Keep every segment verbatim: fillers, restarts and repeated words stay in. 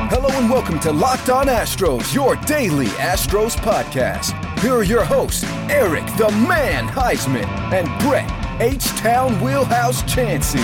Hello and welcome to Locked On Astros, your daily Astros podcast. Here are your hosts, Eric the Man Heisman and Brett H-Town Wheelhouse Chansey.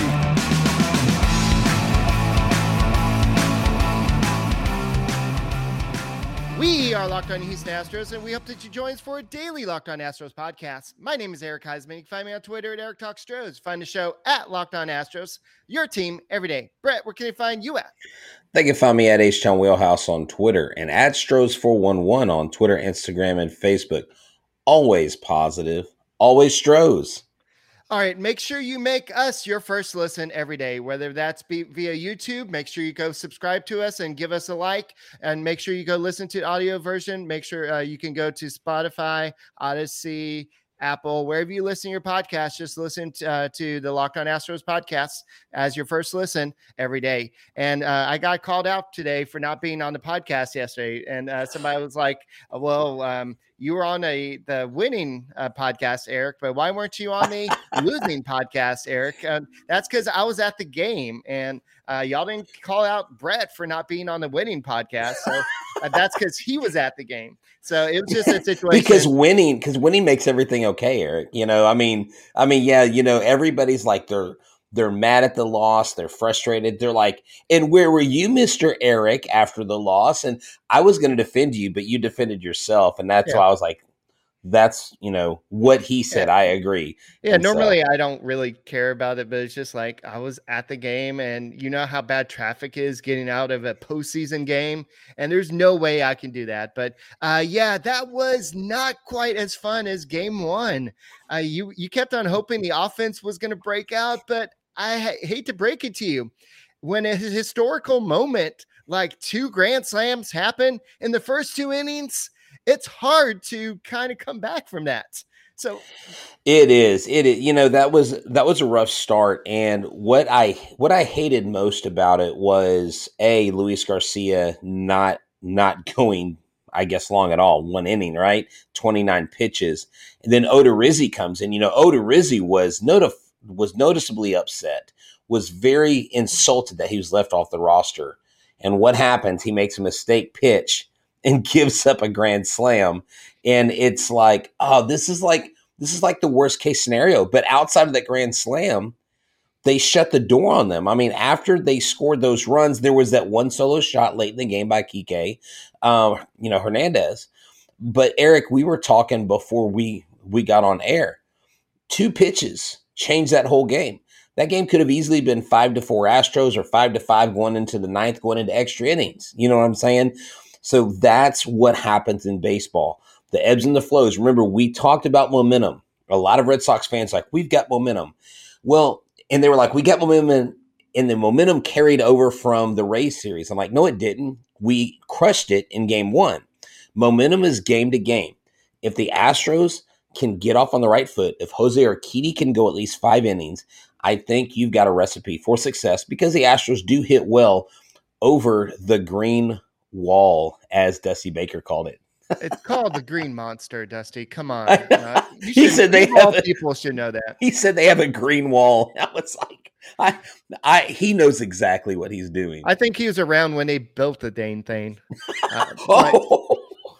We are Locked On Houston Astros, and we hope that you join us for a daily Locked On Astros podcast. My name is Eric Heisman. You can find me on Twitter at Eric Talks Stros. Find the show at Locked On Astros, your team every day. Brett, where can they find you at? They can find me at H-Town Wheelhouse on Twitter and at Stros four one one on Twitter, Instagram, and Facebook. Always positive, always Stros. All right, make sure you make us your first listen every day, whether that's be via YouTube. Make sure you go subscribe to us and give us a like, and make sure you go listen to the audio version. Make sure uh, you can go to Spotify, Odyssey, Apple, wherever you listen to your podcast. Just listen to, uh, to the Locked On Astros podcast as your first listen every day. And uh, I got called out today for not being on the podcast yesterday, and uh, somebody was like, "Well, um, you were on a the winning uh, podcast, Eric, but why weren't you on the losing podcast, Eric?" Uh, that's because I was at the game, and uh, y'all didn't call out Brett for not being on the winning podcast. So uh, that's because he was at the game. So it was just a situation because winning, because winning makes everything okay, Eric. You know, I mean, I mean, yeah, you know, everybody's like they're they're mad at the loss, they're frustrated, they're like, and where were you, Mister Eric, after the loss? And I was going to defend you, but you defended yourself, and that's yeah. why I was like, that's, you know, what he said. Yeah. I agree. Yeah, and normally so, I don't really care about it, but it's just like I was at the game, and you know how bad traffic is getting out of a postseason game, and there's no way I can do that. But uh, yeah, that was not quite as fun as game one. Uh, you you kept on hoping the offense was going to break out, but I ha- hate to break it to you. When a historical moment like two grand slams happen in the first two innings, it's hard to kind of come back from that. So it is, it is, you know, that was, that was a rough start. And what I, what I hated most about it was a Luis Garcia not, not going, I guess, long at all, one inning, right? twenty-nine pitches. And then Odorizzi comes in, you know, Odorizzi was notif- was noticeably upset, was very insulted that he was left off the roster. And what happens? He makes a mistake pitch and gives up a grand slam. And it's like, oh, this is like, this is like the worst case scenario. But outside of that grand slam, they shut the door on them. I mean, after they scored those runs, there was that one solo shot late in the game by Kike, um, you know, Hernandez. But Eric, we were talking before we, we got on air. Two pitches changed that whole game. That game could have easily been five to four Astros or five to five going into the ninth, going into extra innings. You know what I'm saying? So that's what happens in baseball. The ebbs and the flows. Remember, we talked about momentum. A lot of Red Sox fans like, we've got momentum. Well, and they were like, we got momentum, and the momentum carried over from the Rays series. I'm like, no, it didn't. We crushed it in game one. Momentum is game to game. If the Astros can get off on the right foot, if Jose Urquidy can go at least five innings, I think you've got a recipe for success, because the Astros do hit well over the green wall, as Dusty Baker called it. It's called the Green Monster, Dusty. Come on. Uh, you he said they have all a, people should know that. He said they have a green wall. I was like, I, I, he knows exactly what he's doing. I think he was around when they built the dang thing. Uh, oh.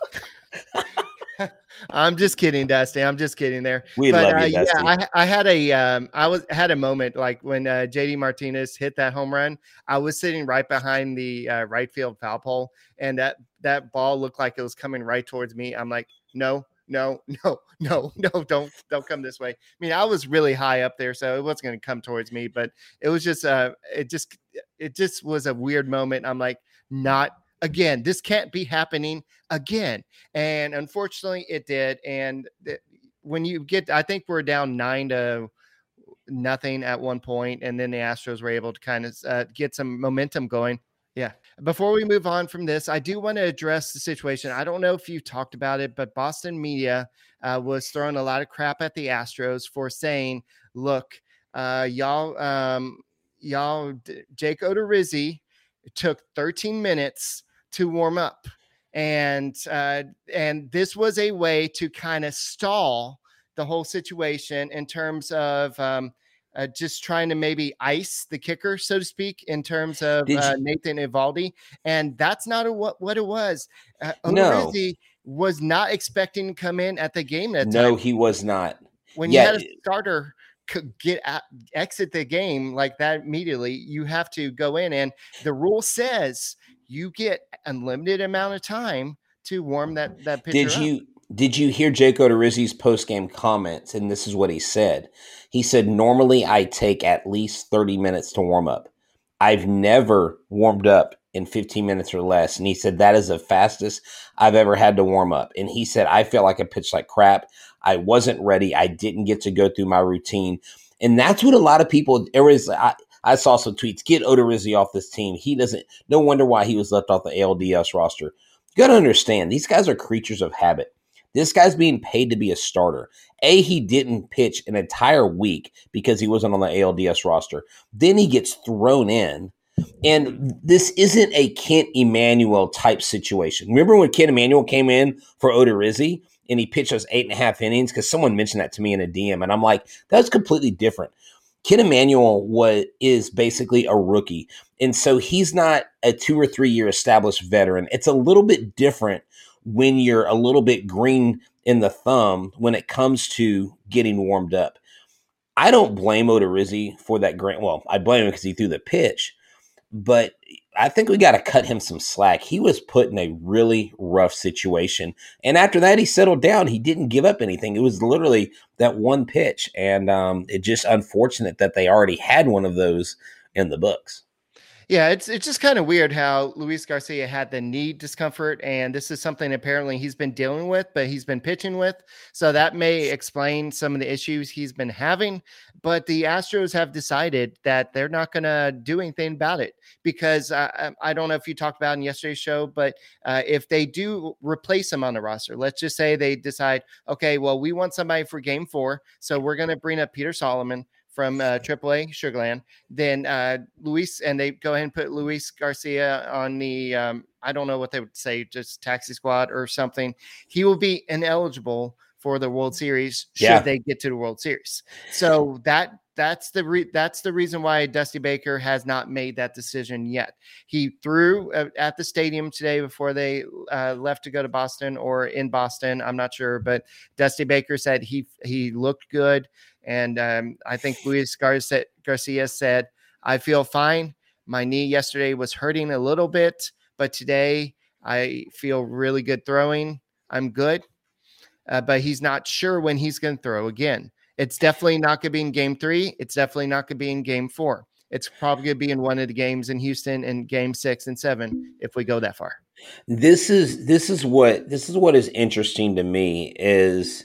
I'm just kidding, Dusty. I'm just kidding there. We but, love you, uh, Dusty. Yeah, I, I had a, um, I was had a moment like when uh, J D Martinez hit that home run. I was sitting right behind the uh, right field foul pole, and that that ball looked like it was coming right towards me. I'm like, no, no, no, no, no, don't, don't come this way. I mean, I was really high up there, so it wasn't going to come towards me. But it was just, uh, it just, it just was a weird moment. I'm like, not. Again, this can't be happening again. And unfortunately it did. And th- when you get, I think we're down nine to nothing at one point, and then the Astros were able to kind of uh, get some momentum going. Yeah. Before we move on from this, I do want to address the situation. I don't know if you talked about it, but Boston media uh, was throwing a lot of crap at the Astros for saying, look, uh, y'all, um, y'all, Jake Odorizzi took thirteen minutes to warm up. And, uh, and this was a way to kind of stall the whole situation in terms of, um, uh, just trying to maybe ice the kicker, so to speak, in terms of Did uh, you- Nathan Eovaldi. And that's not a, what, what it was. Uh, No. Odorizzi was not expecting to come in at the game that No, time. he was not. When Yeah. you had a starter could get out, exit the game like that immediately, you have to go in. And the rule says you get unlimited amount of time to warm that, that pitcher Did up. you did you hear Jake Odorizzi's post-game comments? And this is what he said. He said, normally I take at least thirty minutes to warm up. I've never warmed up in fifteen minutes or less. And he said, that is the fastest I've ever had to warm up. And he said, I felt like I pitched like crap. I wasn't ready. I didn't get to go through my routine. And that's what a lot of people, there was, I, I saw some tweets, get Odorizzi off this team. He doesn't, no wonder why he was left off the A L D S roster. You got to understand, these guys are creatures of habit. This guy's being paid to be a starter. A, he didn't pitch an entire week because he wasn't on the A L D S roster. Then he gets thrown in. And this isn't a Kent Emanuel type situation. Remember when Kent Emanuel came in for Odorizzi and he pitched those eight and a half innings? Because someone mentioned that to me in a D M. And I'm like, that's completely different. Kent Emanuel was, is basically a rookie. And so he's not a two or three year established veteran. It's a little bit different when you're a little bit green in the thumb when it comes to getting warmed up. I don't blame Odorizzi for that grant. Well, I blame him because he threw the pitch, but I think we got to cut him some slack. He was put in a really rough situation. And after that, he settled down. He didn't give up anything. It was literally that one pitch. And um, it's just unfortunate that they already had one of those in the books. Yeah, it's it's just kind of weird how Luis Garcia had the knee discomfort, and this is something apparently he's been dealing with, but he's been pitching with. So that may explain some of the issues he's been having. But the Astros have decided that they're not going to do anything about it because uh, I don't know if you talked about in yesterday's show, but uh, if they do replace him on the roster, let's just say they decide, okay, well, we want somebody for game four, so we're going to bring up Peter Solomon from uh, triple A Sugarland, then uh, Luis, and they go ahead and put Luis Garcia on the, um, I don't know what they would say, just taxi squad or something. He will be ineligible for the World Series should Yeah. they get to the World Series. So that that's the re- that's the reason why Dusty Baker has not made that decision yet. He threw uh, at the stadium today before they uh, left to go to Boston or in Boston. I'm not sure, but Dusty Baker said he he looked good. And um, I think Luis Garcia, Garcia said, I feel fine. My knee yesterday was hurting a little bit, but today I feel really good throwing. I'm good. Uh, but he's not sure when he's going to throw again. It's definitely not going to be in game three. It's definitely not going to be in game four. It's probably going to be in one of the games in Houston in game six and seven if we go that far. This is this is what this is what is interesting to me is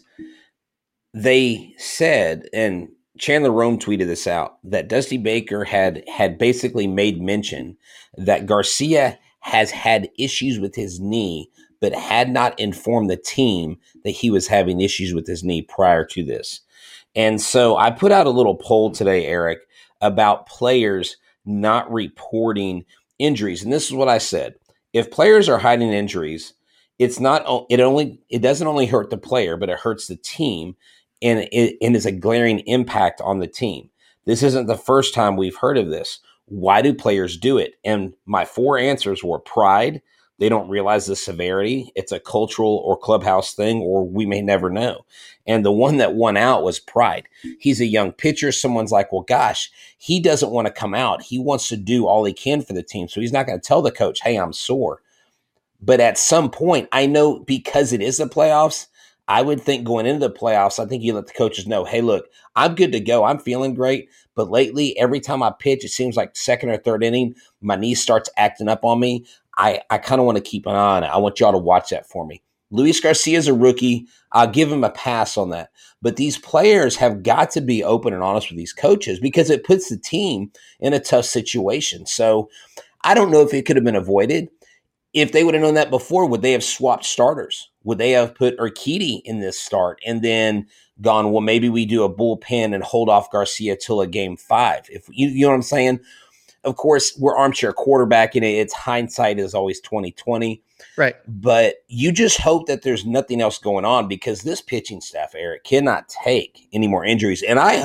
they said, and Chandler Rome tweeted this out, that Dusty Baker had had basically made mention that Garcia has had issues with his knee, but had not informed the team that he was having issues with his knee prior to this. And so I put out a little poll today, Eric, about players not reporting injuries. And this is what I said. If players are hiding injuries, it's not, it only, it doesn't only hurt the player, but it hurts the team. And it and is a glaring impact on the team. This isn't the first time we've heard of this. Why do players do it? And my four answers were pride. They don't realize the severity. It's a cultural or clubhouse thing, or we may never know. And the one that won out was pride. He's a young pitcher. Someone's like, well, gosh, he doesn't want to come out. He wants to do all he can for the team. So he's not going to tell the coach, hey, I'm sore. But at some point, I know because it is the playoffs, I would think going into the playoffs, I think you let the coaches know, hey, look, I'm good to go. I'm feeling great. But lately, every time I pitch, it seems like second or third inning, my knee starts acting up on me. I, I kind of want to keep an eye on it. I want y'all to watch that for me. Luis Garcia is a rookie. I'll give him a pass on that. But these players have got to be open and honest with these coaches because it puts the team in a tough situation. So I don't know if it could have been avoided. If they would have known that before, would they have swapped starters? Would they have put Urquidy in this start and then gone, well, maybe we do a bullpen and hold off Garcia till a game five? If you, you know what I'm saying? Of course, we're armchair quarterbacking it. It's hindsight is always twenty twenty. Right. But you just hope that there's nothing else going on because this pitching staff, Eric, cannot take any more injuries. And I hope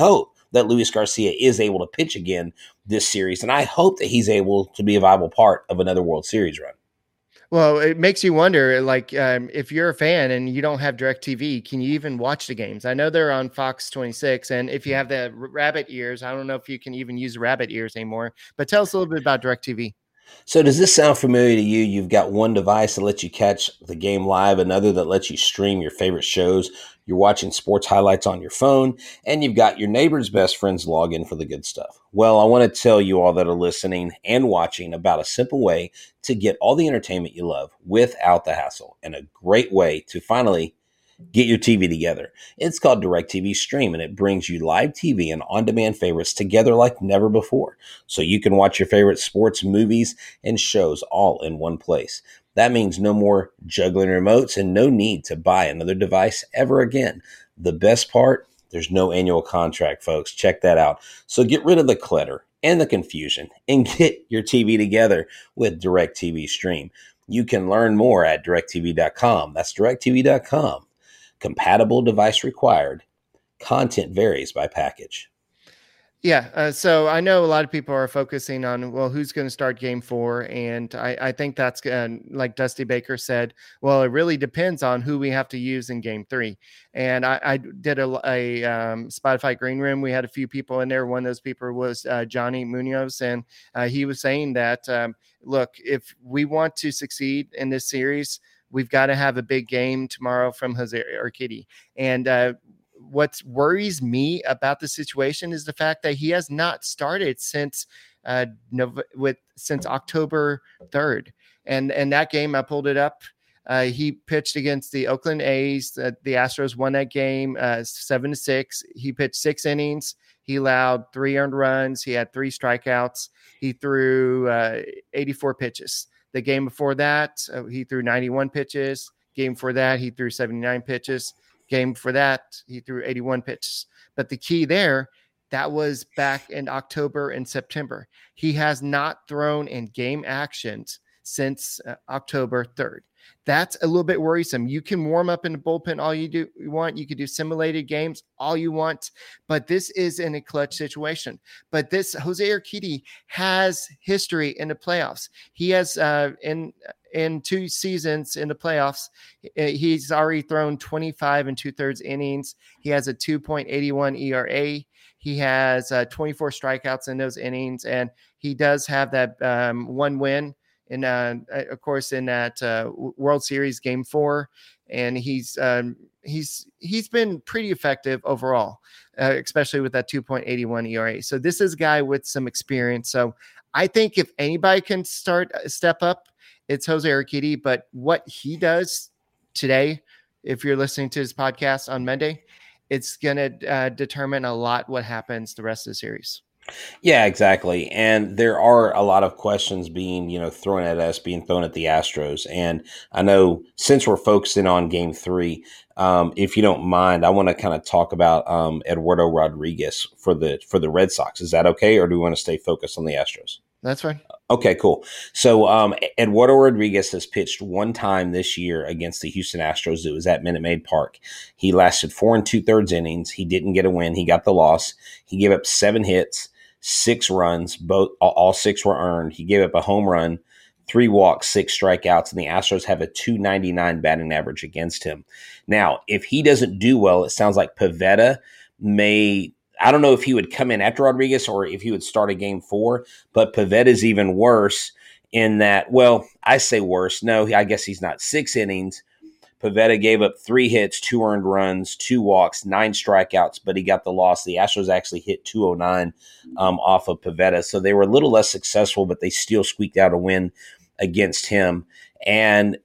that Luis Garcia is able to pitch again this series. And I hope that he's able to be a viable part of another World Series run. Well, it makes you wonder, like, um, if you're a fan and you don't have DirecTV, can you even watch the games? I know they're on Fox twenty-six, and if you have the rabbit ears, I don't know if you can even use rabbit ears anymore, but tell us a little bit about DirecTV. So does this sound familiar to you? You've got one device that lets you catch the game live, another that lets you stream your favorite shows. You're watching sports highlights on your phone, and you've got your neighbor's best friend's login for the good stuff. Well, I want to tell you all that are listening and watching about a simple way to get all the entertainment you love without the hassle, and a great way to finally get your T V together. It's called DirecTV Stream, and it brings you live T V and on-demand favorites together like never before. So you can watch your favorite sports, movies, and shows all in one place. That means no more juggling remotes and no need to buy another device ever again. The best part, there's no annual contract, folks. Check that out. So get rid of the clutter and the confusion and get your T V together with DirecTV Stream. You can learn more at direct T V dot com. That's direct T V dot com. Compatible device required. Content varies by package. Yeah. Uh, so I know a lot of people are focusing on, well, who's going to start game four? And I, I think that's uh, like Dusty Baker said, well, it really depends on who we have to use in game three. And I, I did a, a um, Spotify Green Room. We had a few people in there. One of those people was uh, Johnny Munoz. And uh, he was saying that, um, look, if we want to succeed in this series, we've got to have a big game tomorrow from Jose Urquidy. And uh, what worries me about the situation is the fact that he has not started since uh, Nov- with since October third. And and that game, I pulled it up. Uh, he pitched against the Oakland A's. Uh, the Astros won that game uh, seven to six. He pitched six innings. He allowed three earned runs. He had three strikeouts. He threw uh, eighty-four pitches. The game before that, uh, he threw ninety-one pitches. Game before that, he threw seventy-nine pitches. Game for that, he threw eighty-one pitches. But the key there, that was back in October and September. He has not thrown in game actions since uh, October third. That's a little bit worrisome. You can warm up in the bullpen all you do you want. You could do simulated games all you want, but this is in a clutch situation. But this Jose Urquidy has history in the playoffs. He has uh, in in two seasons in the playoffs, he's already thrown twenty-five and two thirds innings. He has a two point eight one E R A. He has uh, twenty-four strikeouts in those innings, and he does have that um, one win. In uh, of course, in that uh, World Series Game Four, and he's um, he's he's been pretty effective overall, uh, especially with that two point eight one E R A. So this is a guy with some experience. So I think if anybody can start step up, it's Jose Urquidy. But what he does today, if you're listening to his podcast on Monday, it's going to uh, determine a lot what happens the rest of the series. Yeah, exactly. And there are a lot of questions being, you know, thrown at us, being thrown at the Astros. And I know since we're focusing on game three, um, if you don't mind, I want to kind of talk about um, Eduardo Rodriguez for the for the Red Sox. Is that okay? Or do we want to stay focused on the Astros? That's fine. Okay, cool. So um, Eduardo Rodriguez has pitched one time this year against the Houston Astros. It was at Minute Maid Park. He lasted four and two thirds innings. He didn't get a win. He got the loss. He gave up seven hits, six runs. Both all six were earned. He gave up a home run, three walks, six strikeouts, and the Astros have a two ninety-nine batting average against him. Now, if he doesn't do well, it sounds like Pivetta may. I don't know if he would come in after Rodriguez or if he would start a game four, but Pivetta is even worse in that, well, I say worse. No, I guess he's not. Six innings. Pivetta gave up three hits, two earned runs, two walks, nine strikeouts, but he got the loss. The Astros actually hit two oh nine um, off of Pivetta, so they were a little less successful, but they still squeaked out a win against him. And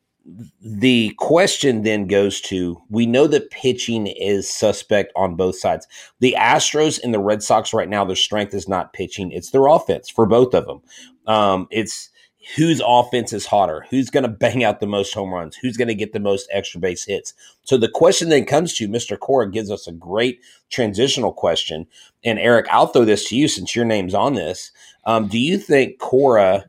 the question then goes to, we know that pitching is suspect on both sides. The Astros and the Red Sox right now, their strength is not pitching. It's their offense for both of them. Um, it's whose offense is hotter, who's going to bang out the most home runs, who's going to get the most extra base hits. So the question then comes to, Mister Cora gives us a great transitional question. And Eric, I'll throw this to you since your name's on this. Um, do you think Cora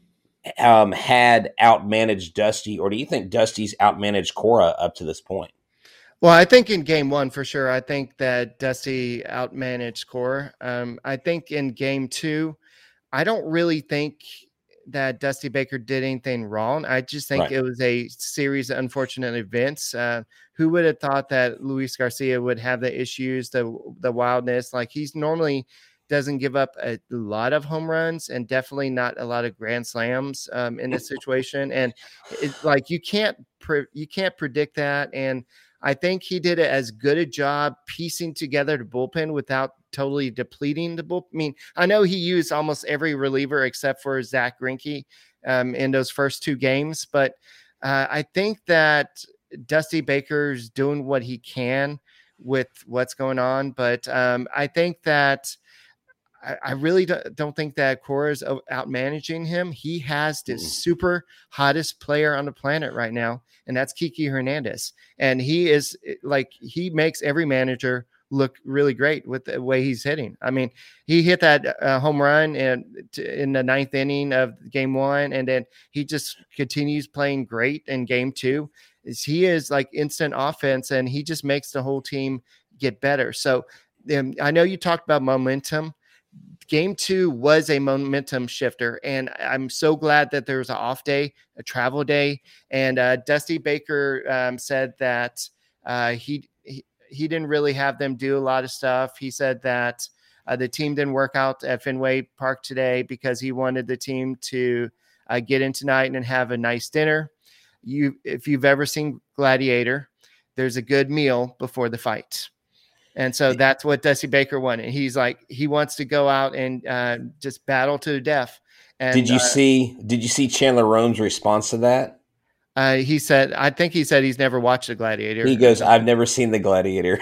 Um, had outmanaged Dusty, or do you think Dusty's outmanaged Cora up to this point? Well, I think in game one, for sure, I think that Dusty outmanaged Cora. Um, I think in game two, I don't really think that Dusty Baker did anything wrong. I just think Right. it was a series of unfortunate events. Uh, who would have thought that Luis Garcia would have the issues, the the wildness? Like, he's normally doesn't give up a lot of home runs and definitely not a lot of grand slams um, in this situation. And it's like you can't pre- you can't predict that. And I think he did as good a job piecing together the bullpen without totally depleting the bullpen. I mean, I know he used almost every reliever except for Zach Greinke um, in those first two games, but uh, I think that Dusty Baker's doing what he can with what's going on. But um, I think that I, I really don't, don't think that Cora's out managing him. He has the Mm-mm. super hottest player on the planet right now, and that's Kiki Hernandez. And he is like, he makes every manager look really great with the way he's hitting. I mean, he hit that uh, home run in, in the ninth inning of game one, and then he just continues playing great in game two. Is he is like instant offense, and he just makes the whole team get better. So um, I know you talked about momentum. Game two was a momentum shifter, and I'm so glad that there was an off day, a travel day. And uh, Dusty Baker um, said that uh, he, he he didn't really have them do a lot of stuff. He said that uh, the team didn't work out at Fenway Park today because he wanted the team to uh, get in tonight and have a nice dinner. You, if you've ever seen Gladiator, there's a good meal before the fight. And so that's what Dusty Baker wanted. He's like, he wants to go out and uh, just battle to the death. And Did you uh, see? Did you see Chandler Rome's response to that? uh, he said, I think he said he's never watched The Gladiator. He goes, "I've never seen The Gladiator."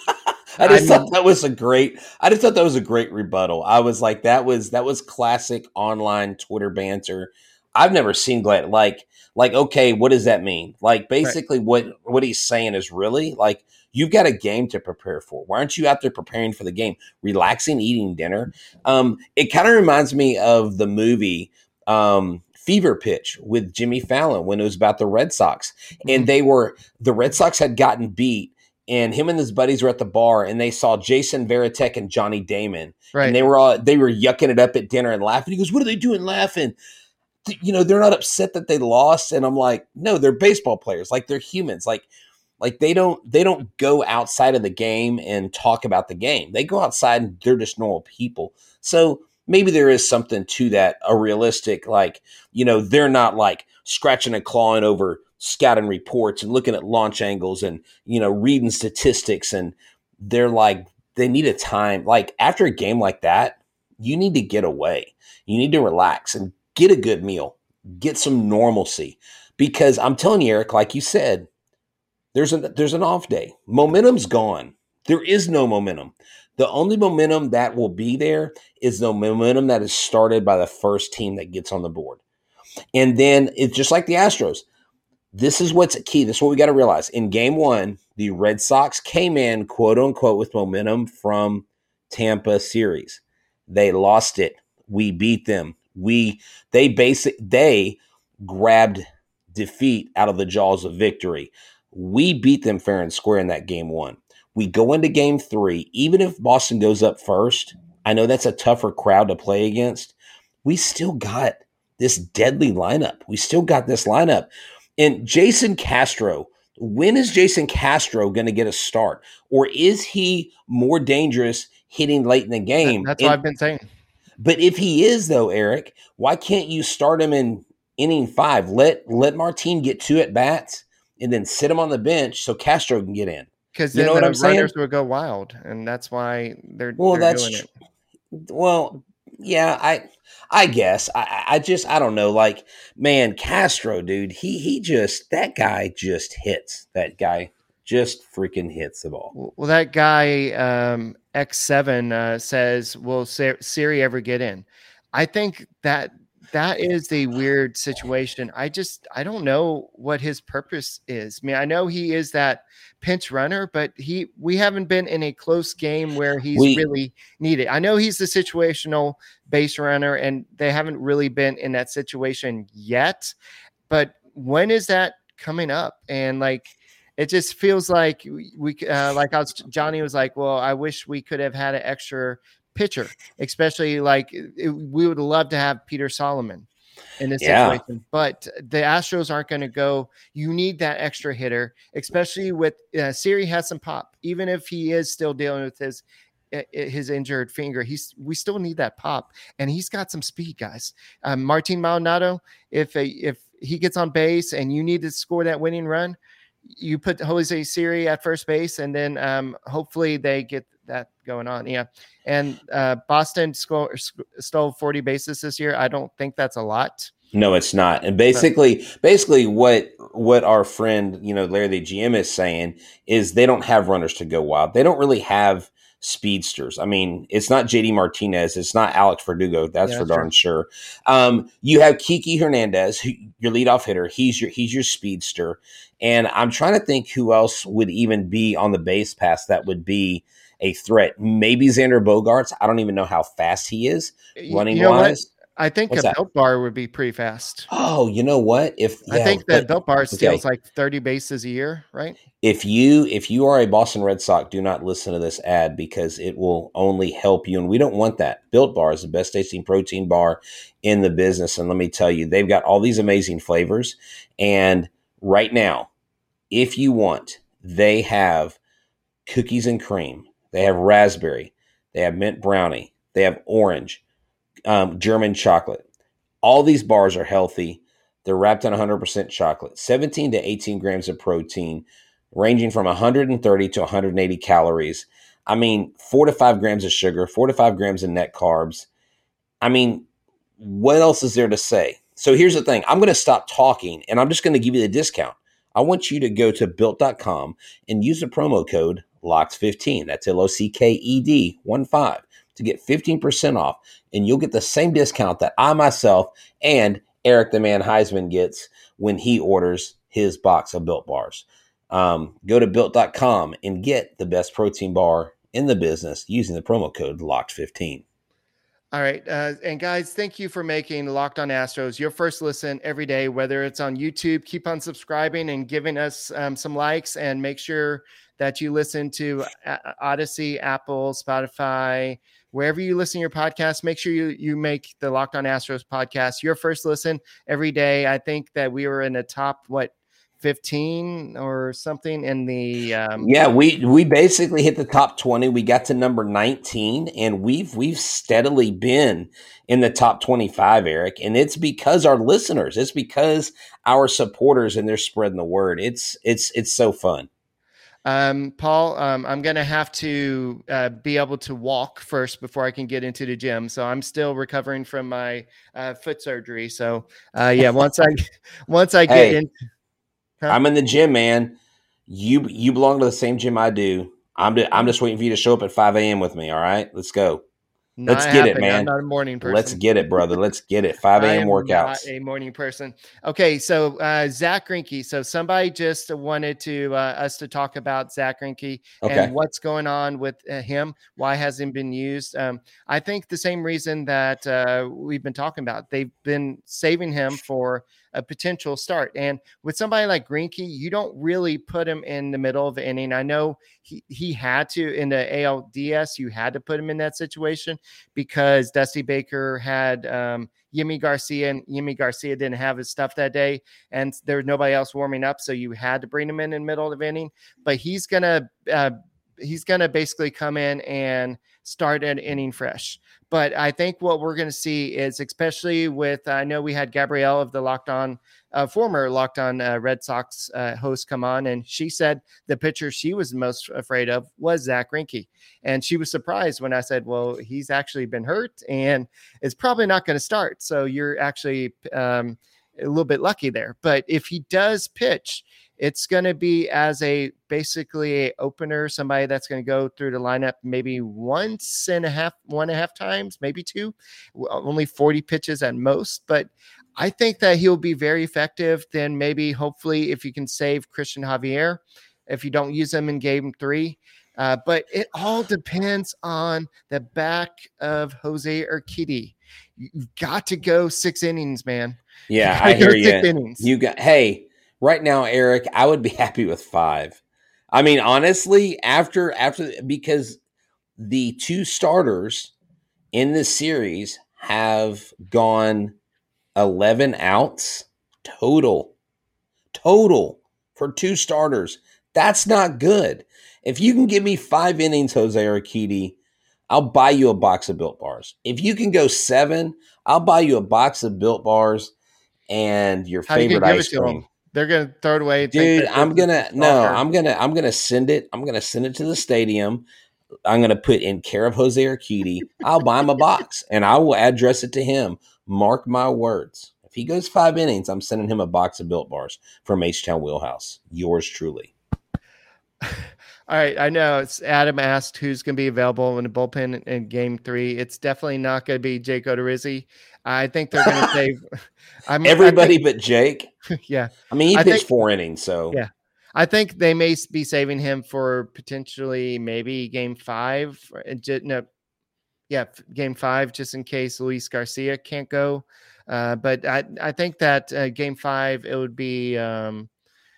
I I just mean, thought that was a great. I just thought that was a great rebuttal. I was like, that was that was classic online Twitter banter. I've never seen Glad like like okay, what does that mean? Like basically, right. what what he's saying is really like, you've got a game to prepare for. Why aren't you out there preparing for the game, relaxing, eating dinner? Um, it kind of reminds me of the movie um, Fever Pitch with Jimmy Fallon when it was about the Red Sox, mm-hmm. and they were the Red Sox had gotten beat. And him and his buddies were at the bar, and they saw Jason Varitek and Johnny Damon, right. and they were all they were yucking it up at dinner and laughing. He goes, "What are they doing, laughing? You know, they're not upset that they lost." And I'm like, "No, they're baseball players. Like they're humans. Like, like they don't they don't go outside of the game and talk about the game. They go outside and they're just normal people." So maybe there is something to that, a realistic, like, you know, they're not like scratching and clawing over scouting reports and looking at launch angles and, you know, reading statistics. And they're like, they need a time. Like after a game like that, you need to get away. You need to relax and get a good meal, get some normalcy. Because I'm telling you, Eric, like you said, there's a, there's an off day. Momentum's gone. There is no momentum. The only momentum that will be there is the momentum that is started by the first team that gets on the board. And then it's just like the Astros. This is what's key. This is what we got to realize. In game one, the Red Sox came in, quote unquote, with momentum from Tampa series. They lost it. We beat them. We they basic they grabbed defeat out of the jaws of victory. We beat them fair and square in that game one. We go into game three. Even if Boston goes up first, I know that's a tougher crowd to play against. We still got this deadly lineup. We still got this lineup. And Jason Castro, when is Jason Castro going to get a start? Or is he more dangerous hitting late in the game? That's and, what I've been saying. But if he is, though, Eric, why can't you start him in inning five? Let let Martin get two at bats and then sit him on the bench so Castro can get in. Because you then know what the I'm saying? runners would go wild, and that's why they're, well, they're that's doing it. Well, yeah, I I guess. I, I just, I don't know. Like, man, Castro, dude, he he just, that guy just hits. That guy just freaking hits the ball. Well, that guy, um, X seven, uh, says, will Siri ever get in? I think that that is a weird situation. I just, I don't know what his purpose is. I mean, I know he is that pinch runner, but he, we haven't been in a close game where he's we, really needed. I know he's the situational base runner, and they haven't really been in that situation yet, but when is that coming up? And like, it just feels like we, we uh, like I was, Johnny was like, well, I wish we could have had an extra pitcher, especially like it, we would love to have Peter Solomon in this Yeah. situation, but the Astros aren't going to go. You need that extra hitter, especially with uh, Siri has some pop, even if he is still dealing with his his injured finger. He's we still need that pop, and he's got some speed, guys. Um, Martin Maldonado, if a, if he gets on base and you need to score that winning run, you put Jose Siri at first base, and then um, hopefully they get that going on. Yeah. And uh, Boston sco- stole forty bases this year. I don't think that's a lot. No, it's not. And basically, basically what what our friend, you know, Larry the G M is saying is they don't have runners to go wild. They don't really have speedsters. I mean, it's not J D Martinez. It's not Alex Verdugo. That's Yeah, for that's darn true. sure. Um, you have Kiki Hernandez, who, your leadoff hitter. He's your he's your speedster. And I'm trying to think who else would even be on the base pass that would be a threat. Maybe Xander Bogaerts. I don't even know how fast he is running you know wise. What? I think What's a that? Built Bar would be pretty fast. Oh, you know what? If yeah, I think that but, Built Bar steals okay. like thirty bases a year, right? If you if you are a Boston Red Sox, do not listen to this ad because it will only help you, and we don't want that. Built Bar is the best tasting protein bar in the business, and let me tell you, they've got all these amazing flavors. And right now, if you want, they have cookies and cream, they have raspberry, they have mint brownie, they have orange, um, German chocolate. All these bars are healthy. They're wrapped in one hundred percent chocolate, seventeen to eighteen grams of protein, ranging from one hundred thirty to one hundred eighty calories. I mean, four to five grams of sugar, four to five grams of net carbs. I mean, what else is there to say? So here's the thing. I'm going to stop talking, and I'm just going to give you the discount. I want you to go to built dot com and use the promo code locked fifteen. That's L O C K E D one five to get fifteen percent off, and you'll get the same discount that I myself and Eric the Man Heisman gets when he orders his box of Built Bars. Um, go to built dot com and get the best protein bar in the business using the promo code locked fifteen. All right. Uh, and guys, thank you for making Locked on Astros your first listen every day, whether it's on YouTube. Keep on subscribing and giving us um, some likes, and make sure that you listen to Odyssey, Apple, Spotify, wherever you listen to your podcast. Make sure you, you make the Locked on Astros podcast your first listen every day. I think that we were in the top, what, fifteen or something in the um yeah we we basically hit the top twenty. We got to number nineteen, and we've we've steadily been in the top twenty-five, Eric, and it's because our listeners, it's because our supporters, and they're spreading the word. It's it's it's so fun. Um, Paul, um, I'm going to have to uh, be able to walk first before I can get into the gym. So I'm still recovering from my uh, foot surgery. So uh, yeah, once I once I get hey. in. Huh? I'm in the gym, man. You you belong to the same gym I do. I'm de- I'm just waiting for you to show up at five a.m. with me. All right, let's go. Not Let's get happening. it, man. I'm not a morning person. Let's get it, brother. Let's get it. five a.m. workouts. Not a morning person. Okay, so uh, Zach Greinke. So somebody just wanted to uh, us to talk about Zach Greinke okay. and what's going on with uh, him. Why hasn't been used? Um, I think the same reason that uh, we've been talking about. They've been saving him for a potential start. And with somebody like Greinke, you don't really put him in the middle of the inning. I know he, he had to in the A L D S, you had to put him in that situation because Dusty Baker had um, Yimi Garcia, and Yimi Garcia didn't have his stuff that day, and there was nobody else warming up, so you had to bring him in in the middle of the inning. But he's gonna uh, he's gonna basically come in and start an inning fresh. But I think what we're going to see is, especially with, I know we had Gabrielle of the Locked On, uh, former Locked On uh, Red Sox uh, host come on, and she said the pitcher she was most afraid of was Zach Greinke. And she was surprised when I said, well, he's actually been hurt and is probably not going to start. So you're actually um, a little bit lucky there. But if he does pitch, it's going to be as a basically a opener, somebody that's going to go through the lineup maybe once and a half, one and a half times, maybe two, only forty pitches at most. But I think that he'll be very effective. Then maybe, hopefully, if you can save Christian Javier, if you don't use him in game three. Uh, but it all depends on the back of Jose Urquidy. You've got to go six innings, man. Yeah, I hear you. Innings. You got, hey, right now, Eric, I would be happy with five. I mean, honestly, after after because the two starters in this series have gone eleven outs total. Total for two starters. That's not good. If you can give me five innings, Jose Urquidy, I'll buy you a box of Built Bars. If you can go seven, I'll buy you a box of Built Bars and your How you favorite gonna give ice it to cream. them? They're gonna throw it away. Dude, I'm gonna no, I'm gonna I'm gonna send it. I'm gonna send it to the stadium. I'm gonna put in care of Jose Urquidy. I'll buy him a box and I will address it to him. Mark my words. If he goes five innings, I'm sending him a box of Built Bars from H-Town Wheelhouse. Yours truly. All right, I know it's Adam asked who's going to be available in the bullpen in Game Three. It's definitely not going to be Jake Odorizzi. I think they're going to save I'm, everybody think, but Jake. Yeah, I mean he I pitched think, four innings, so yeah. I think they may be saving him for potentially maybe Game Five. No, yeah, Game Five, just in case Luis Garcia can't go. Uh, but I I think that uh, Game Five it would be. Um,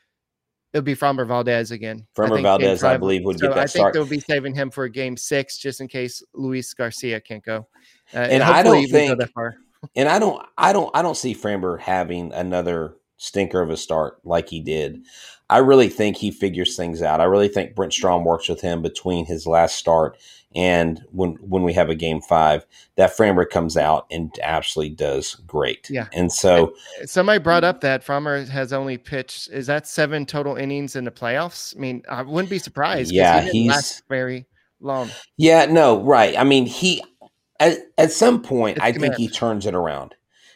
It would be Framber Valdez again. Framber Valdez, I believe, would so get that I start. think they'll be saving him for Game Six, just in case Luis Garcia can't go. Uh, and I don't think, that far. and I don't, I don't, I don't see Framber having another stinker of a start like he did. I really think he figures things out. I really think Brent Strom works with him between his last start and when when we have a Game Five, that Framber comes out and absolutely does great. Yeah, and so somebody brought up that Framber has only pitched. Is that seven total innings in the playoffs? I mean, I wouldn't be surprised. Yeah, he didn't he's last very long. Yeah, no, right. I mean, he at, at some point, It's I command. think he turns it around,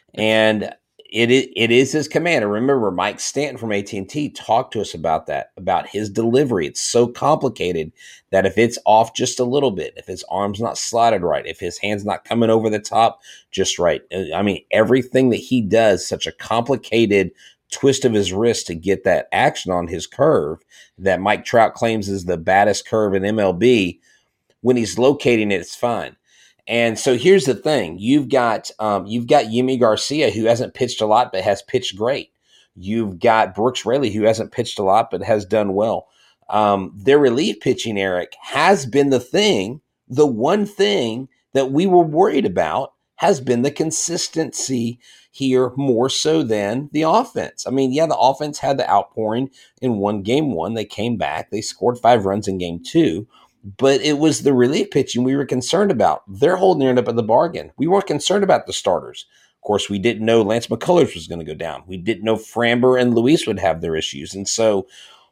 and it is it is his command. And remember, Mike Stanton from A T and T talked to us about that, about his delivery. It's so complicated that if it's off just a little bit, if his arm's not slotted right, if his hand's not coming over the top just right, I mean, everything that he does, such a complicated twist of his wrist to get that action on his curve that Mike Trout claims is the baddest curve in M L B. When he's locating it, it's fine. And so here's the thing: you've got um, you've got Yimi Garcia, who hasn't pitched a lot but has pitched great. You've got Brooks Raley, who hasn't pitched a lot but has done well. Um, their relief pitching, Eric, has been the thing. The one thing that we were worried about has been the consistency here, more so than the offense. I mean, yeah, the offense had the outpouring in one game one. They came back. They scored five runs in game two. But it was the relief pitching we were concerned about. They're holding it up at the bargain. We weren't concerned about the starters. Of course, we didn't know Lance McCullers was going to go down. We didn't know Framber and Luis would have their issues. And so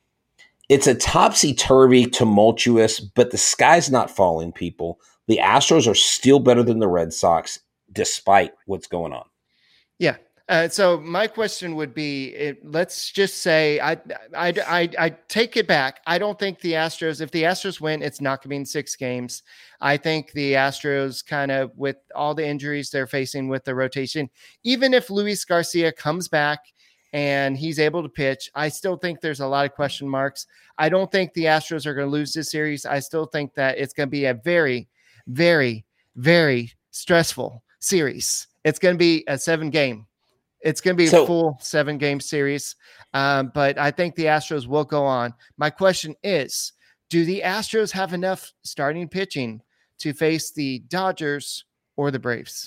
it's a topsy-turvy, tumultuous, but the sky's not falling, people. The Astros are still better than the Red Sox, despite what's going on. Yeah. Uh, so my question would be, it, let's just say I, I, I, I take it back. I don't think the Astros, if the Astros win, it's not going to be in six games. I think the Astros kind of, with all the injuries they're facing with the rotation, even if Luis Garcia comes back and he's able to pitch, I still think there's a lot of question marks. I don't think the Astros are going to lose this series. I still think that it's going to be a very, very, very stressful series. It's going to be a seven game. It's going to be so, a full seven game series. Um, but I think the Astros will go on. My question is, do the Astros have enough starting pitching to face the Dodgers or the Braves?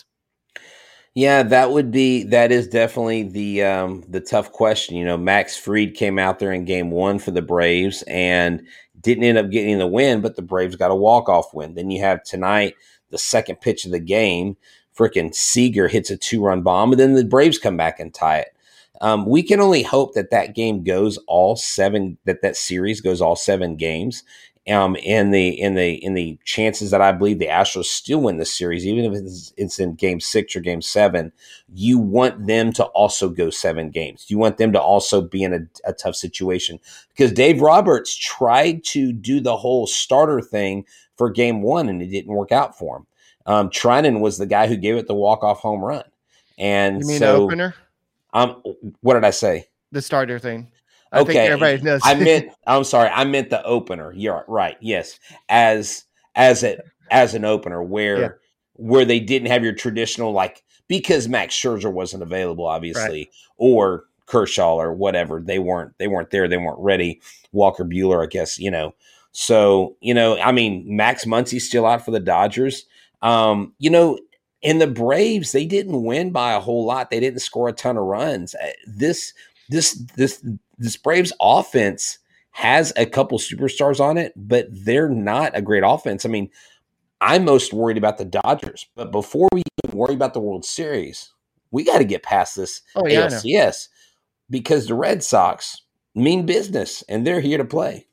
Yeah, that would be, that is definitely the, um, the tough question. You know, Max Fried came out there in game one for the Braves and didn't end up getting the win, but the Braves got a walk-off win. Then you have tonight, the second pitch of the game, freaking Seager hits a two-run bomb, and then the Braves come back and tie it. Um, we can only hope that that game goes all seven, that that series goes all seven games. Um, in the in the in the chances that I believe the Astros still win the series, even if it's, it's in game six or game seven, you want them to also go seven games. You want them to also be in a, a tough situation, because Dave Roberts tried to do the whole starter thing for game one and it didn't work out for him. Um, Trinan was the guy who gave it the walk-off home run. And you mean so, the opener? Um, what did I say? The starter thing. I okay. think everybody knows. I meant, I'm sorry. I meant the opener. You're right. Yes. As, as it, as an opener where, yeah. where they didn't have your traditional, like, because Max Scherzer wasn't available, obviously, right. or Kershaw or whatever. They weren't they weren't there. They weren't ready. Walker Buehler, I guess, you know. So, you know, I mean, Max Muncy's still out for the Dodgers. Um, you know, and the Braves, they didn't win by a whole lot. They didn't score a ton of runs. This this this this Braves offense has a couple superstars on it, but they're not a great offense. I mean, I'm most worried about the Dodgers, but before we even worry about the World Series, we got to get past this oh, yeah, A L C S because the Red Sox mean business and they're here to play.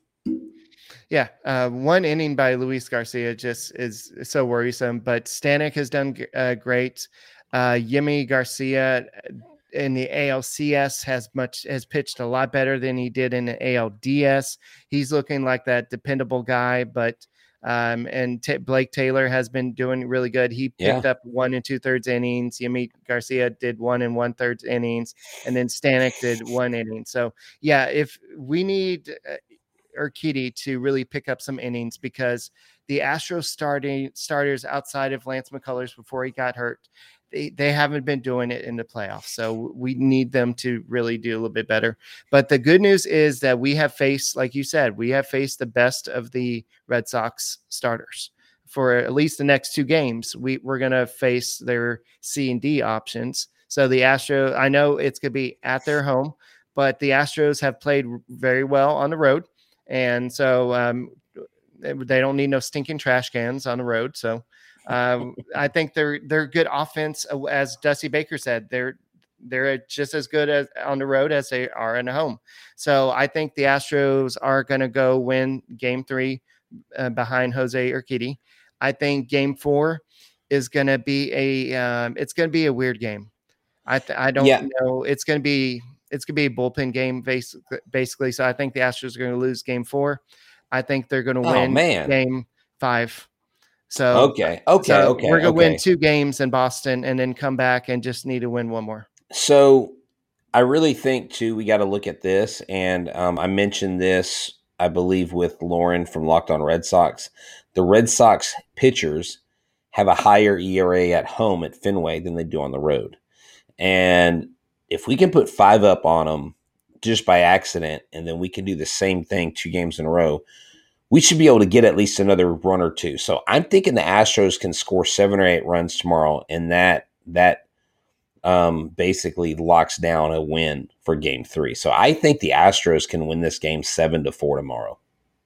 Yeah, uh, one inning by Luis Garcia just is so worrisome, but Stanek has done uh, great. Uh, Yimi Garcia in the A L C S has much has pitched a lot better than he did in the A L D S. He's looking like that dependable guy, but um, and T- Blake Taylor has been doing really good. He picked Yeah. up one and two thirds innings. Yimi Garcia did one and one thirds innings, and then Stanek did one inning. So yeah, if we need uh, Urquidy to really pick up some innings, because the Astros starting starters outside of Lance McCullers before he got hurt, they, they haven't been doing it in the playoffs. So we need them to really do a little bit better. But the good news is that we have faced, like you said, we have faced the best of the Red Sox starters for at least the next two games. We, we're going to face their C and D options. So the Astros, I know it's going to be at their home, but the Astros have played very well on the road. And so um, they don't need no stinking trash cans on the road. So um, I think they're they're good offense. As Dusty Baker said, they're they're just as good as on the road as they are in the home. So I think the Astros are going to go win Game Three uh, behind Jose Urquidy. I think Game Four is going to be a um, it's going to be a weird game. I th- I don't Yeah. know. It's going to be. It's going to be a bullpen game, basically. basically. So I think the Astros are going to lose Game Four. I think they're going to Oh, win man. Game Five. So Okay, okay, so okay. we're going to okay. win two games in Boston and then come back and just need to win one more. So I really think, too, we got to look at this. And um, I mentioned this, I believe, with Lauren from Locked On Red Sox. The Red Sox pitchers have a higher E R A at home at Fenway than they do on the road. And if we can put five up on them just by accident, and then we can do the same thing two games in a row, we should be able to get at least another run or two. So I'm thinking the Astros can score seven or eight runs tomorrow, and that that um, basically locks down a win for Game Three. So I think the Astros can win this game seven to four tomorrow.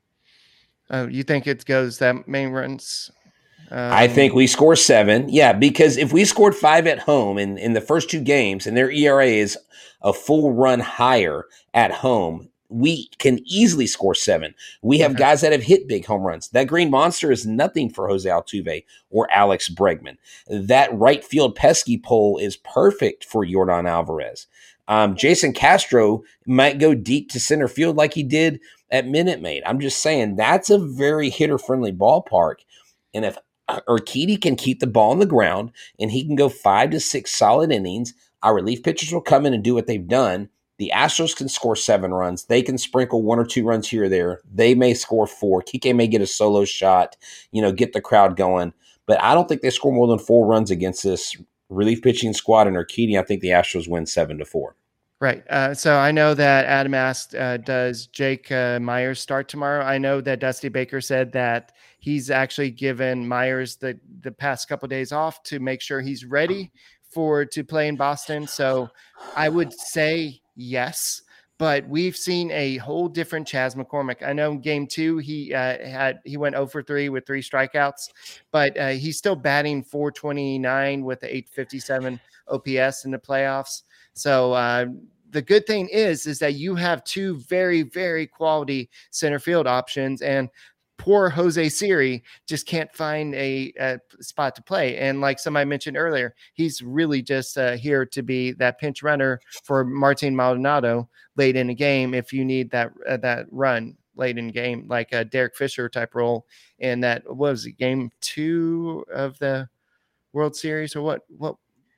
Uh, you think it goes that many runs? Um, I think we score seven. Yeah, because if we scored five at home in, in the first two games and their E R A is a full run higher at home, we can easily score seven. We have Okay. guys that have hit big home runs. That Green Monster is nothing for Jose Altuve or Alex Bregman. That right field pesky pole is perfect for Yordan Alvarez. Um, Jason Castro might go deep to center field like he did at Minute Maid. I'm just saying that's a very hitter-friendly ballpark. And if Urquidy can keep the ball on the ground and he can go five to six solid innings, our relief pitchers will come in and do what they've done. The Astros can score seven runs. They can sprinkle one or two runs here or there. They may score four. Kike may get a solo shot, you know, get the crowd going. But I don't think they score more than four runs against this relief pitching squad and Urquidy. I think the Astros win seven to four. Right. Uh, so I know that Adam asked, uh, does Jake uh, Myers start tomorrow? I know that Dusty Baker said that he's actually given Myers the, the past couple of days off to make sure he's ready for to play in Boston. So I would say yes, but we've seen a whole different Chas McCormick. I know in game two, he uh, had he went oh for three with three strikeouts, but uh, he's still batting four twenty-nine with the eight fifty-seven O P S in the playoffs. So uh, the good thing is, is that you have two very, very quality center field options, and poor Jose Siri just can't find a, a spot to play. And like somebody mentioned earlier, he's really just uh, here to be that pinch runner for Martin Maldonado late in the game if you need that uh, that run late in the game, like a Derek Fisher type role in that, what was it, game two of the World Series or what, what,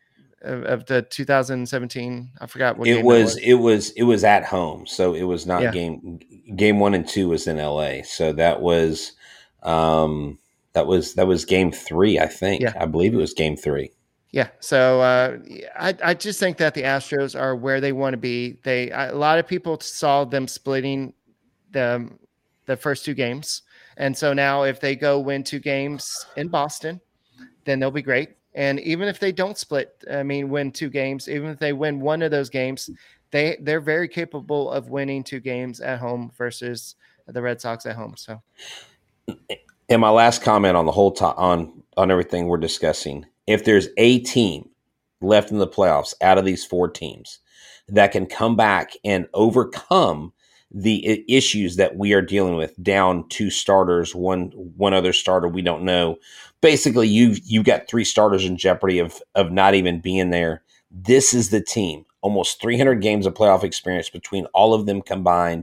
Of, of the two thousand seventeen, I forgot what it game was, was. It was it was at home, so it was not Yeah. game game one and two was in L A. So that was um, that was that was game three, I think. Yeah. I believe it was game three. Yeah. So uh, I, I just think that the Astros are where they want to be. They a lot of people saw them splitting the the first two games, and so now if they go win two games in Boston, then they'll be great. And even if they don't split, I mean, win two games, even if they win one of those games, they they're very capable of winning two games at home versus the Red Sox at home. So, and my last comment on the whole to- on on everything we're discussing: if there's a team left in the playoffs out of these four teams that can come back and overcome the issues that we are dealing with, down two starters, one one other starter we don't know. Basically, you've you got three starters in jeopardy of of not even being there. This is the team. Almost three hundred games of playoff experience between all of them combined.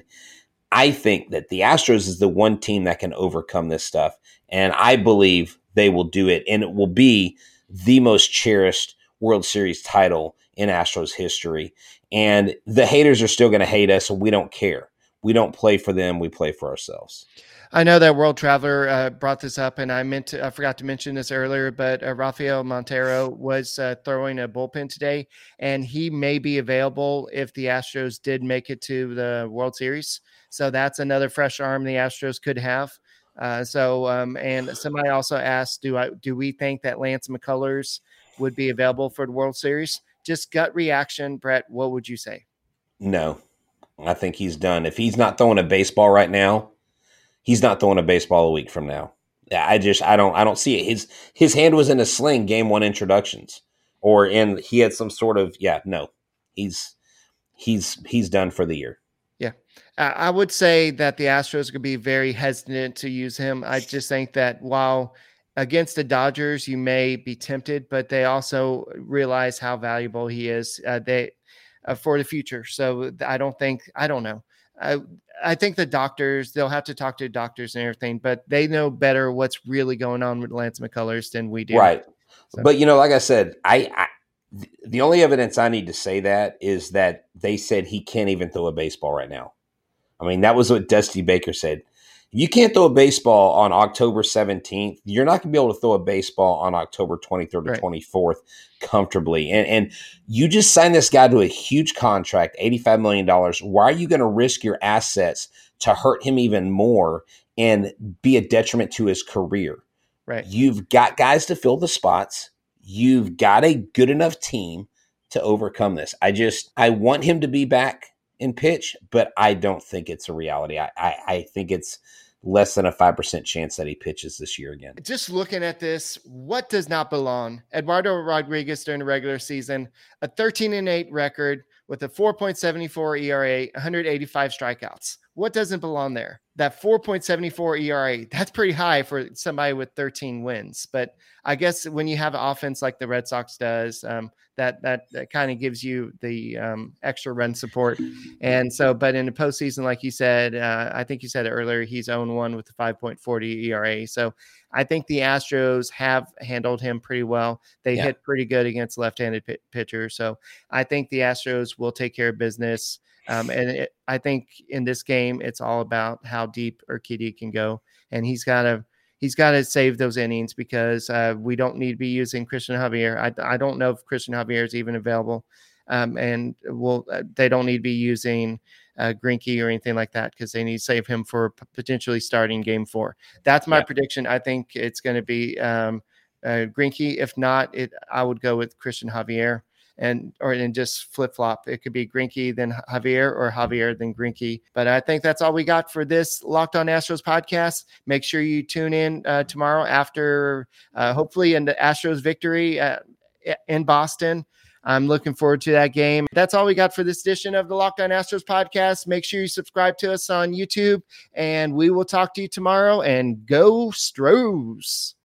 I think that the Astros is the one team that can overcome this stuff, and I believe they will do it, and it will be the most cherished World Series title in Astros history. And the haters are still going to hate us, and we don't care. We don't play for them. We play for ourselves. I know that World Traveler uh, brought this up, and I meant to, I forgot to mention this earlier, but uh, Rafael Montero was uh, throwing a bullpen today, and he may be available if the Astros did make it to the World Series. So that's another fresh arm the Astros could have. Uh, so, um, and somebody also asked, do I do we think that Lance McCullers would be available for the World Series? Just gut reaction, Brett. What would you say? No, I think he's done. If he's not throwing a baseball right now, he's not throwing a baseball a week from now. I just I don't I don't see it. His his hand was in a sling game one introductions, or in he had some sort of yeah no he's he's he's done for the year. Yeah, I would say that the Astros could be very hesitant to use him. I just think that while against the Dodgers, you may be tempted, but they also realize how valuable he is. Uh, they uh, for the future. So I don't think I don't know. I I think the doctors, they'll have to talk to doctors and everything, but they know better what's really going on with Lance McCullers than we do. Right. So. But, you know, like I said, I, I the only evidence I need to say that is that they said he can't even throw a baseball right now. I mean, that was what Dusty Baker said. If you can't throw a baseball on October seventeenth, you're not going to be able to throw a baseball on October twenty-third or right. twenty-fourth comfortably. And, and you just signed this guy to a huge contract, eighty-five million dollars. Why are you going to risk your assets to hurt him even more and be a detriment to his career? Right. You've got guys to fill the spots. You've got a good enough team to overcome this. I just, I want him to be back in pitch, but I don't think it's a reality. I, I, I think it's less than a five percent chance that he pitches this year again. Just looking at this, what does not belong? Eduardo Rodriguez during the regular season, a thirteen and eight record with a four point seven four E R A, one hundred eighty-five strikeouts. What doesn't belong there? That four point seven four E R A, that's pretty high for somebody with thirteen wins. But I guess when you have an offense like the Red Sox does, um, that that, that kind of gives you the um, extra run support. And so, but in the postseason, like you said, uh, I think you said it earlier, he's oh and one with a five point four oh E R A. So I think the Astros have handled him pretty well. They yeah. hit pretty good against left-handed p- pitchers. So I think the Astros will take care of business. Um, and it, I think in this game, it's all about how deep Urquidy can go, and he's got to he's got to save those innings because uh, we don't need to be using Christian Javier. I, I don't know if Christian Javier is even available, um, and we'll, uh, they don't need to be using uh, Greinke or anything like that because they need to save him for p- potentially starting Game Four. That's my yeah. prediction. I think it's going to be um, uh, Greinke. If not, it I would go with Christian Javier. And or and just flip flop. It could be Greinke then Javier or Javier then Greinke. But I think that's all we got for this Locked On Astros podcast. Make sure you tune in uh, tomorrow after uh, hopefully in the Astros victory uh, in Boston. I'm looking forward to that game. That's all we got for this edition of the Locked On Astros podcast. Make sure you subscribe to us on YouTube, and we will talk to you tomorrow. And go Stros.